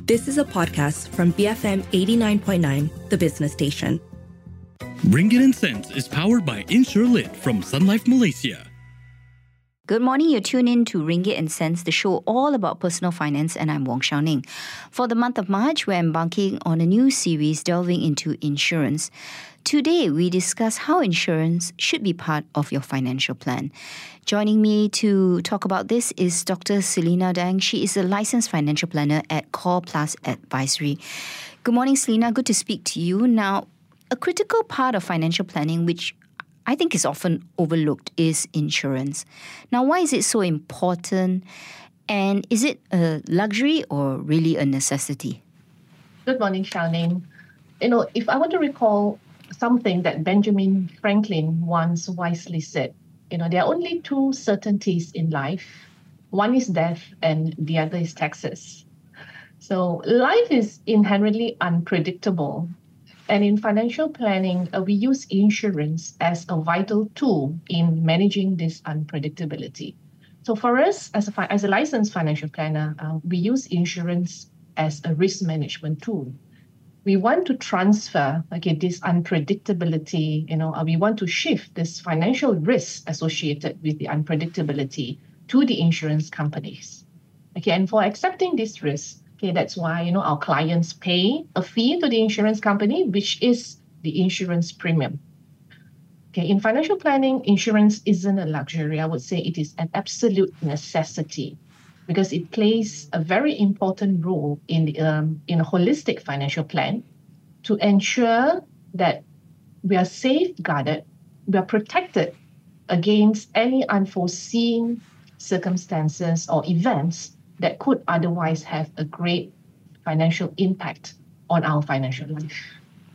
This is a podcast from BFM 89.9, the business station. Ringgit and Cents is powered by InsureLit from Sun Life Malaysia. Good morning, you're tuned in to Ringgit and Cents, the show all about personal finance, and I'm Wong Shao Ning. For the month of March, we're embarking on a new series delving into insurance. Today, we discuss how insurance should be part of your financial plan. Joining me to talk about this is Dr. Selina Dang. She is a licensed financial planner at Core Plus Advisory. Good morning, Selina. Good to speak to you. Now, a critical part of financial planning, which I think is often overlooked, is insurance. Now, why is it so important? And is it a luxury or really a necessity? Good morning, Charlene. If I want to recall something that Benjamin Franklin once wisely said, there are only two certainties in life. One is death and the other is taxes. So life is inherently unpredictable. And in financial planning, we use insurance as a vital tool in managing this unpredictability. So for us, as a licensed financial planner, we use insurance as a risk management tool. We want to transfer this unpredictability, we want to shift this financial risk associated with the unpredictability to the insurance companies. And for accepting this risk, that's why, our clients pay a fee to the insurance company, which is the insurance premium. In financial planning, insurance isn't a luxury. I would say it is an absolute necessity because it plays a very important role in a holistic financial plan to ensure that we are safeguarded, we are protected against any unforeseen circumstances or events that could otherwise have a great financial impact on our financial life.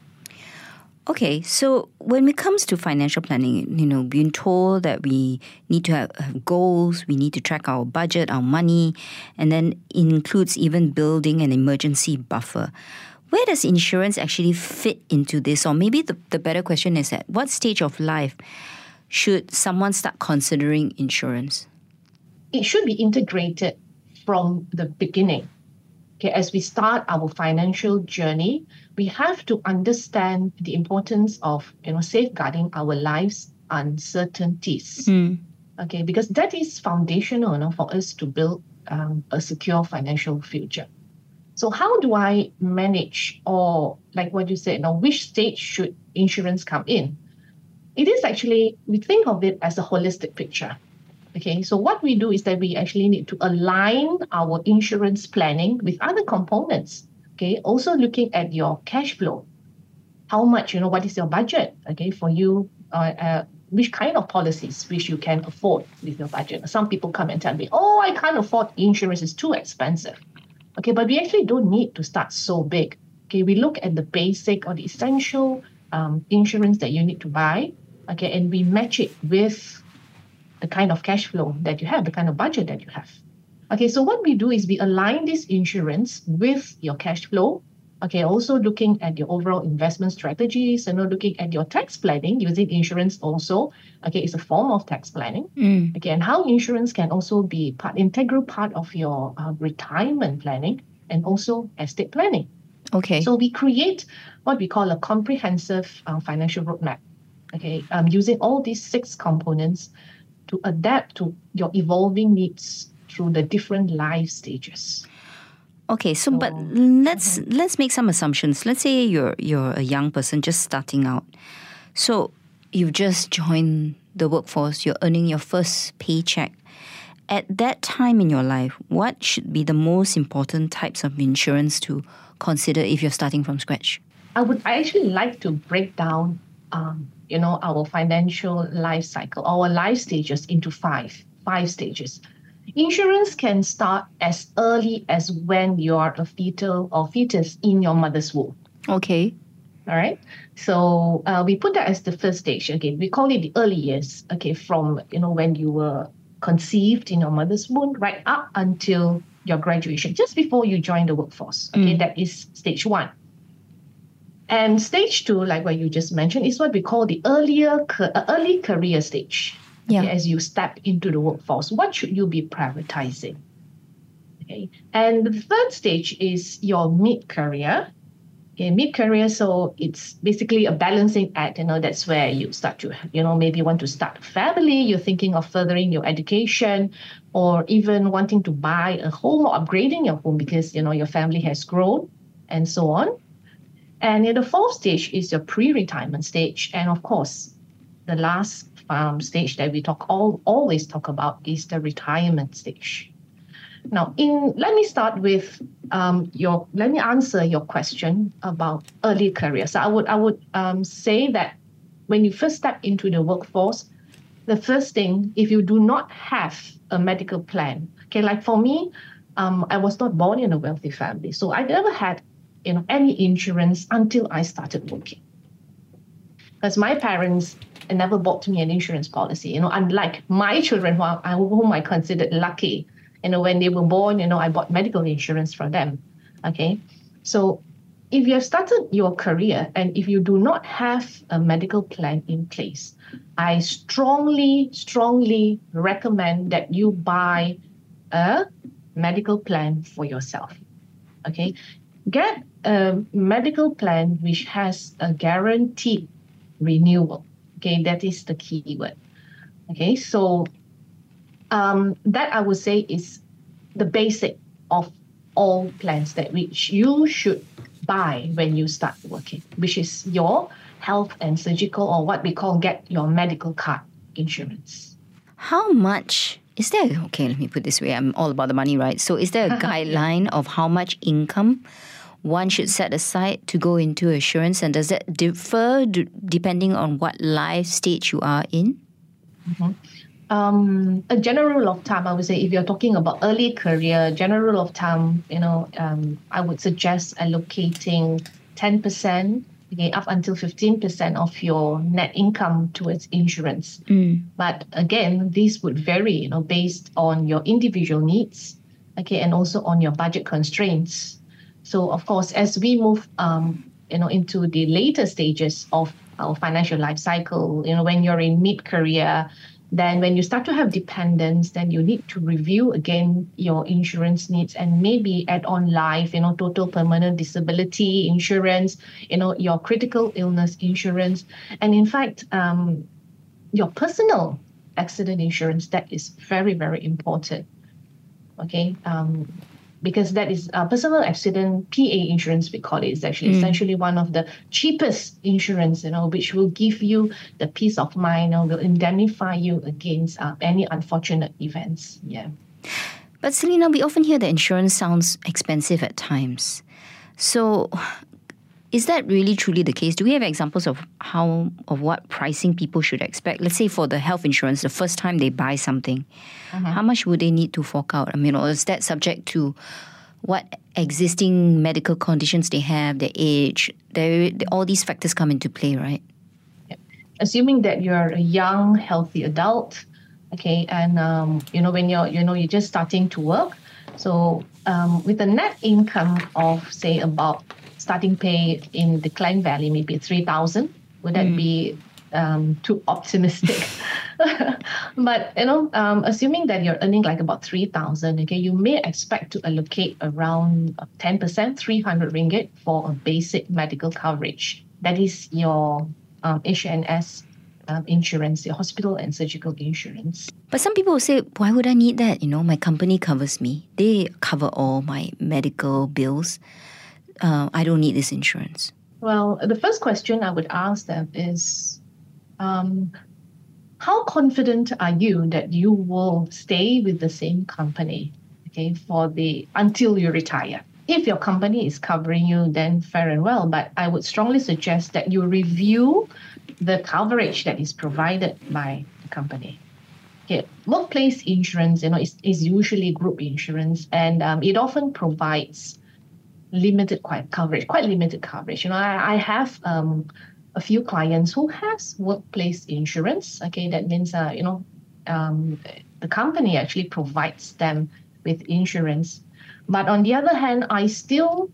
Okay, so when it comes to financial planning, being told that we need to have goals, we need to track our budget, our money, and then it includes even building an emergency buffer. Where does insurance actually fit into this? Or maybe the better question is, at what stage of life should someone start considering insurance? It should be integrated from the beginning. As we start our financial journey, we have to understand the importance of safeguarding our life's uncertainties. Because that is foundational for us to build a secure financial future. So how do I manage, or like what you said, which stage should insurance come in? It is actually, we think of it as a holistic picture. So what we do is that we actually need to align our insurance planning with other components. Also looking at your cash flow. How much, what is your budget, for you, which kind of policies which you can afford with your budget. Some people come and tell me, I can't afford insurance, it's too expensive. But we actually don't need to start so big. We look at the basic or the essential insurance that you need to buy, and we match it with the kind of cash flow that you have, the kind of budget that you have. So what we do is we align this insurance with your cash flow. Also looking at your overall investment strategies and looking at your tax planning using insurance also. It's a form of tax planning. And how insurance can also be integral part of your retirement planning and also estate planning. So we create what we call a comprehensive financial roadmap. Using all these 6 components to adapt to your evolving needs through the different life stages. But let's make some assumptions. Let's say you're a young person just starting out. So you've just joined the workforce, you're earning your first paycheck. At that time in your life, what should be the most important types of insurance to consider if you're starting from scratch? I actually like to break down our financial life cycle, our life stages into five stages. Insurance can start as early as when you are a fetus in your mother's womb. All right. So we put that as the first stage. We call it the early years. From when you were conceived in your mother's womb right up until your graduation, just before you join the workforce. That is stage 1. And stage 2, like what you just mentioned, is what we call the early career stage. As you step into the workforce, what should you be prioritizing? Okay. And the third stage is your mid-career. Okay, mid-career, so it's basically a balancing act. That's where you start to, maybe want to start a family. You're thinking of furthering your education, or even wanting to buy a home or upgrading your home because, your family has grown and so on. And the fourth stage is your pre-retirement stage. And of course, the last stage that we always talk about is the retirement stage. Now, let me start with let me answer your question about early career. So I would say that when you first step into the workforce, the first thing, if you do not have a medical plan, okay, like for me, I was not born in a wealthy family, so I never had any insurance until I started working. Because my parents never bought me an insurance policy. Unlike my children whom I considered lucky. When they were born, I bought medical insurance for them. Okay. So if you have started your career and if you do not have a medical plan in place, I strongly, strongly recommend that you buy a medical plan for yourself. Okay. Get a medical plan which has a guaranteed renewal. Okay. That is the key word. Okay. So that I would say is the basic of all plans which you should buy when you start working, which is your health and surgical, or what we call get your medical card insurance. How much is there? Okay, let me put it this way. I'm all about the money, right? So is there a guideline of how much income one should set aside to go into insurance? And does that differ depending on what life stage you are in? Mm-hmm. A general rule of thumb, I would say, if you're talking about early career, general rule of thumb, I would suggest allocating 10%, okay, up until 15% of your net income towards insurance. But again, this would vary, based on your individual needs, okay, and also on your budget constraints. So, of course, as we move, into the later stages of our financial life cycle, when you're in mid-career, then when you start to have dependents, then you need to review again your insurance needs and maybe add on life, total permanent disability insurance, your critical illness insurance. And in fact, your personal accident insurance, that is very, very important. Okay. Because that is personal accident, PA insurance, we call it. It's actually essentially one of the cheapest insurance, which will give you the peace of mind, will indemnify you against any unfortunate events. Yeah. But Selena, we often hear that insurance sounds expensive at times. So is that really truly the case? Do we have examples of what pricing people should expect? Let's say for the health insurance, the first time they buy something, how much would they need to fork out? Or is that subject to what existing medical conditions they have, their age? All these factors come into play, right? Yeah. Assuming that you're a young, healthy adult, okay, and when you're just starting to work, so with a net income of, say, about starting pay in the Klang Valley, maybe 3,000. Would that be too optimistic? But, assuming that you're earning like about 3,000, okay, you may expect to allocate around 10%, 300 ringgit for a basic medical coverage. That is your HNS insurance, your hospital and surgical insurance. But some people will say, why would I need that? My company covers me. They cover all my medical bills. I don't need this insurance. Well, the first question I would ask them is, how confident are you that you will stay with the same company, okay, until you retire? If your company is covering you, then fair and well. But I would strongly suggest that you review the coverage that is provided by the company. Okay, workplace insurance, is usually group insurance, and it often provides quite limited coverage. I have a few clients who has workplace insurance. Okay, that means the company actually provides them with insurance. But on the other hand, I still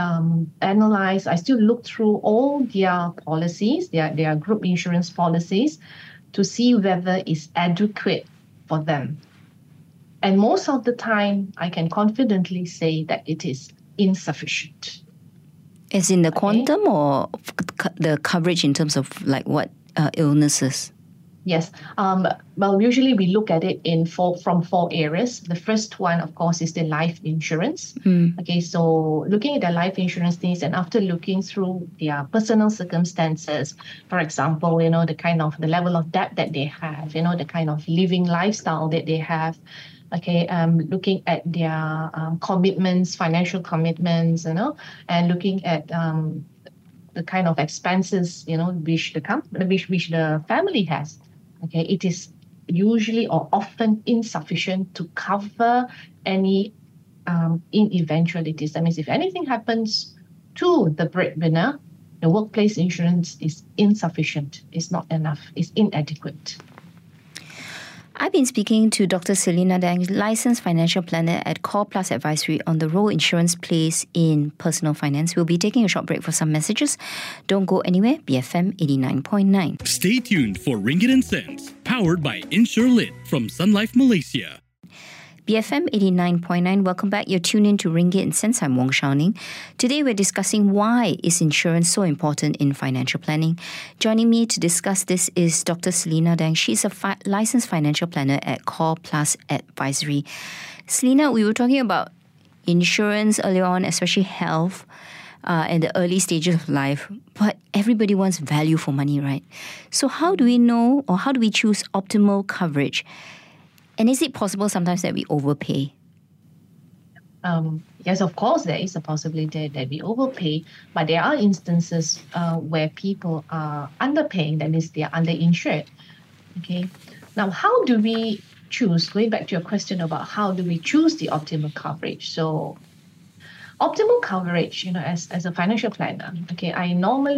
look through all their policies, their group insurance policies, to see whether it's adequate for them. And most of the time, I can confidently say that it is insufficient. As in the quantum or the coverage in terms of like what illnesses? Yes. Well, usually we look at it from four areas. The first one, of course, is the life insurance. Okay, so looking at the life insurance needs, and after looking through their personal circumstances, for example, the level of debt that they have, the kind of living lifestyle that they have. Okay, looking at their commitments, financial commitments, and looking at the kind of expenses, which the family has. Okay, it is usually or often insufficient to cover any in eventualities. That means if anything happens to the breadwinner, the workplace insurance is insufficient. It's not enough. It's inadequate. I've been speaking to Dr. Selena Dang, licensed financial planner at Core Plus Advisory, on the role insurance plays in personal finance. We'll be taking a short break for some messages. Don't go anywhere. BFM 89.9. Stay tuned for Ringgit and Cents, powered by InsurLit from Sun Life Malaysia. BFM 89.9. Welcome back. You're tuned in to Ringgit and Cents. I'm Wong Shao Ning. Today we're discussing why is insurance so important in financial planning. Joining me to discuss this is Dr. Selena Dang. She's a licensed financial planner at Core Plus Advisory. Selena, we were talking about insurance earlier on, especially health and the early stages of life. But everybody wants value for money, right? So how do we know, or how do we choose optimal coverage? And is it possible sometimes that we overpay? Yes, of course, there is a possibility that we overpay, but there are instances where people are underpaying, that means they are underinsured. Okay. Now, how do we choose? Going back to your question about how do we choose the optimal coverage? So, optimal coverage, as a financial planner, okay, I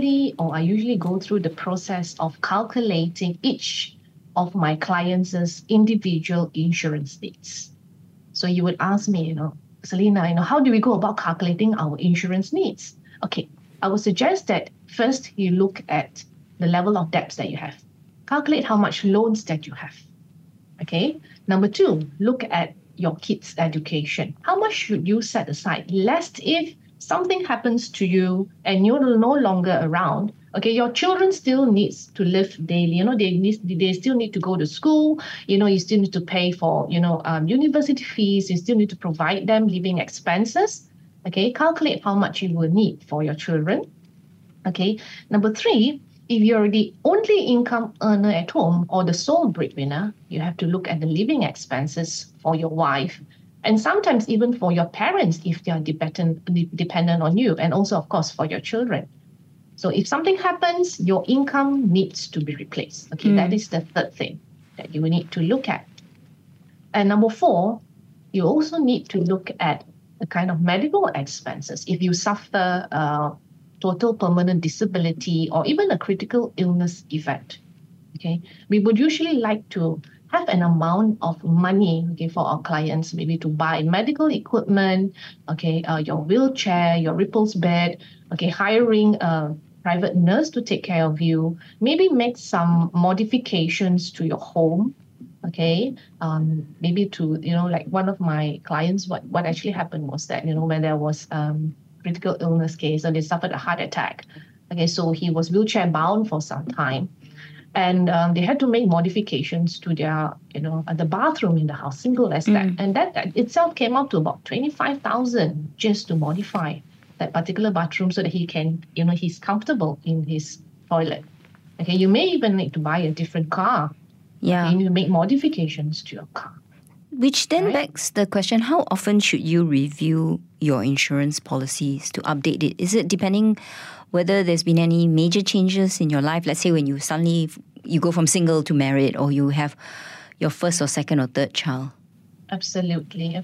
usually go through the process of calculating each of my clients' individual insurance needs. So you would ask me, Selena, how do we go about calculating our insurance needs? Okay, I would suggest that first you look at the level of debts that you have. Calculate how much loans that you have. Okay. Number two, look at your kids' education. How much should you set aside, lest if something happens to you and you're no longer around, okay, your children still needs to live daily. They still need to go to school. You still need to pay for, university fees. You still need to provide them living expenses. Okay, calculate how much you will need for your children. Okay, number three, if you're the only income earner at home or the sole breadwinner, you have to look at the living expenses for your wife, and sometimes even for your parents if they are dependent on you, and also, of course, for your children. So if something happens, your income needs to be replaced. Okay, that is the third thing that you will need to look at. And number four, you also need to look at the kind of medical expenses. If you suffer total permanent disability or even a critical illness event, okay, we would usually like to have an amount of money, okay, for our clients, maybe to buy medical equipment, okay, your wheelchair, your Ripples bed, okay, hiring a private nurse to take care of you, maybe make some modifications to your home, okay, maybe to, like one of my clients, what actually happened was that, when there was critical illness case, so they suffered a heart attack. Okay, so he was wheelchair bound for some time. And they had to make modifications to their, the bathroom in the house, simple as that. And that itself came up to about 25,000 just to modify that particular bathroom so that he can, he's comfortable in his toilet. Okay, you may even need to buy a different car. Yeah. You need to make modifications to your car. Which then begs the question, how often should you review your insurance policies to update it? Is it depending whether there's been any major changes in your life? Let's say when you go from single to married, or you have your first or second or third child. Absolutely.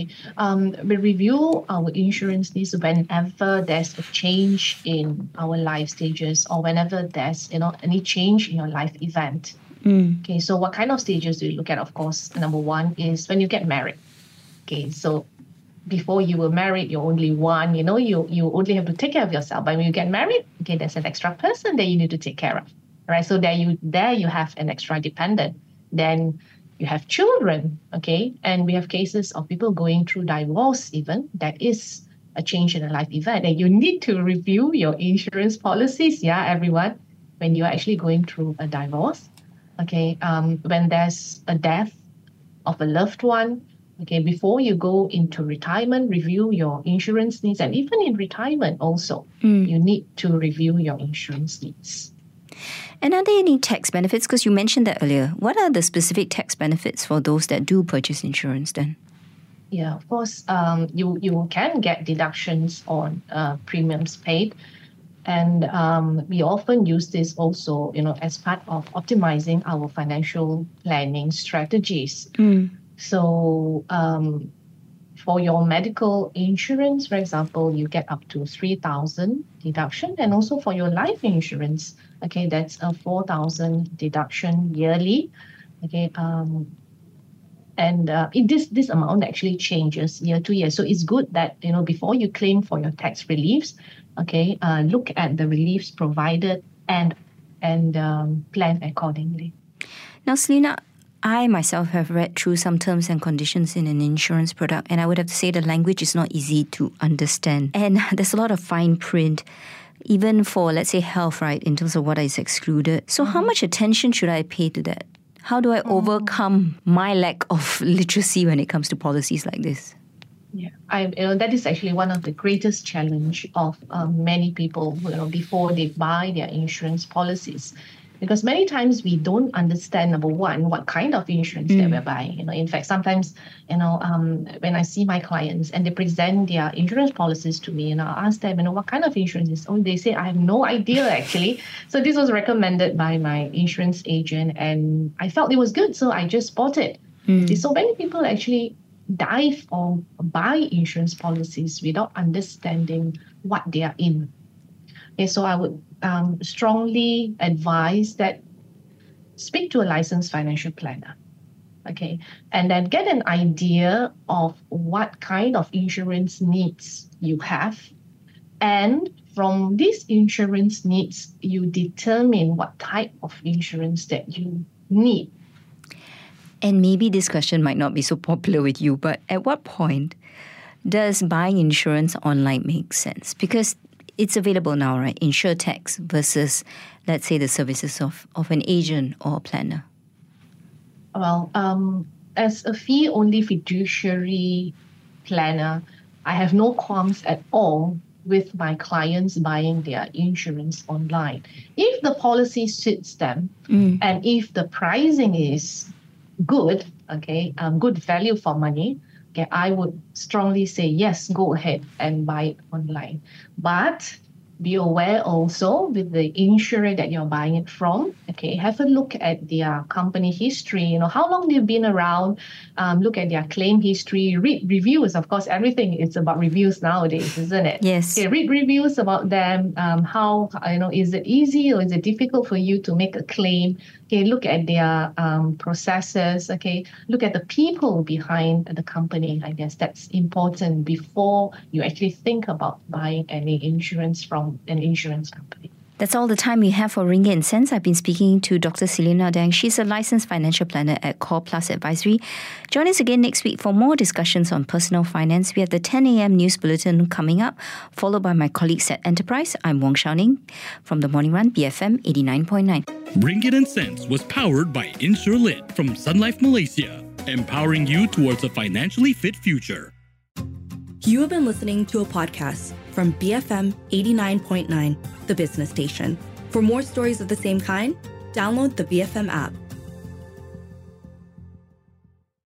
We review our insurance needs whenever there's a change in our life stages, or whenever there's, any change in your life event. Okay, so what kind of stages do you look at? Of course, number one is when you get married. Okay, so before you were married, you're only one, you only have to take care of yourself. But when you get married, okay, there's an extra person that you need to take care of. Right? So there you have an extra dependent. Then you have children, okay, and we have cases of people going through divorce even. That is a change in a life event, and you need to review your insurance policies, everyone, when you're actually going through a divorce, okay, when there's a death of a loved one, okay, before you go into retirement, review your insurance needs, and even in retirement also, you need to review your insurance needs. And are there any tax benefits? Because you mentioned that earlier. What are the specific tax benefits for those that do purchase insurance then? Yeah, of course, you can get deductions on premiums paid. And we often use this also, as part of optimizing our financial planning strategies. So for your medical insurance, for example, you get up to 3,000 deduction. And also for your life insurance, okay, that's a 4,000 deduction yearly. Okay, this amount actually changes year to year. So it's good that, before you claim for your tax reliefs, okay, look at the reliefs provided and plan accordingly. Now, Selena, I myself have read through some terms and conditions in an insurance product, and I would have to say the language is not easy to understand. And there's a lot of fine print, even for, let's say, health, right, in terms of what is excluded. So how much attention should I pay to that? How do I overcome my lack of literacy when it comes to policies like this? Yeah, that is actually one of the greatest challenge of many people, before they buy their insurance policies. Because many times we don't understand, number one, what kind of insurance that we're buying. In fact, sometimes, when I see my clients and they present their insurance policies to me, and I'll ask them, what kind of insurance is? Oh, they say, I have no idea actually. So this was recommended by my insurance agent, and I felt it was good, so I just bought it. So many people actually dive or buy insurance policies without understanding what they are in. Okay, so I would strongly advise that speak to a licensed financial planner, okay, and then get an idea of what kind of insurance needs you have. And from these insurance needs, you determine what type of insurance that you need. And maybe this question might not be so popular with you, but at what point does buying insurance online make sense? Because it's available now, right? InsurTech versus, let's say, the services of an agent or a planner. Well, as a fee-only fiduciary planner, I have no qualms at all with my clients buying their insurance online. If the policy suits them and if the pricing is good, okay, good value for money, okay, I would strongly say, yes, go ahead and buy it online. But be aware also with the insurer that you're buying it from, okay, have a look at their company history, how long they've been around, look at their claim history, read reviews. Of course, everything is about reviews nowadays, isn't it? Yes. Okay, read reviews about them, how, is it easy or is it difficult for you to make a claim? Okay, look at their processes, okay, look at the people behind the company. I guess that's important before you actually think about buying any insurance from an insurance company. That's all the time we have for Ringgit and Cents. I've been speaking to Dr. Selena Dang. She's a licensed financial planner at Core Plus Advisory. Join us again next week for more discussions on personal finance. We have the 10 a.m. news bulletin coming up, followed by my colleagues at Enterprise. I'm Wong Shao Ning from The Morning Run, BFM 89.9. Ringgit and Cents was powered by InsurLit from Sun Life Malaysia, empowering you towards a financially fit future. You have been listening to a podcast from BFM 89.9, the business station. For more stories of the same kind, download the BFM app.